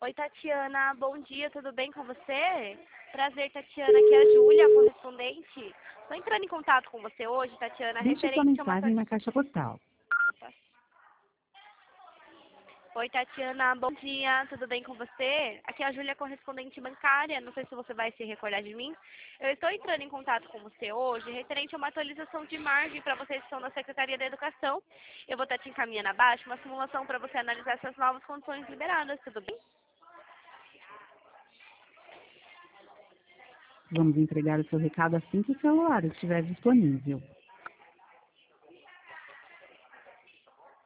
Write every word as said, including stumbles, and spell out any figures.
Oi, Tatiana, bom dia, tudo bem com você? Prazer, Tatiana, aqui é a Júlia, correspondente. Estou entrando em contato com você hoje, Tatiana, Deixe sua referente a uma... mensagem na caixa postal. Oi, Tatiana, bom dia, tudo bem com você? Aqui é a Júlia, correspondente bancária, não sei se você vai se recordar de mim. Eu estou entrando em contato com você hoje, referente a uma atualização de margem para vocês que estão na Secretaria da Educação. Eu vou estar te encaminhando abaixo uma simulação para você analisar essas novas condições liberadas, tudo bem? Vamos entregar o seu recado assim que o celular estiver disponível.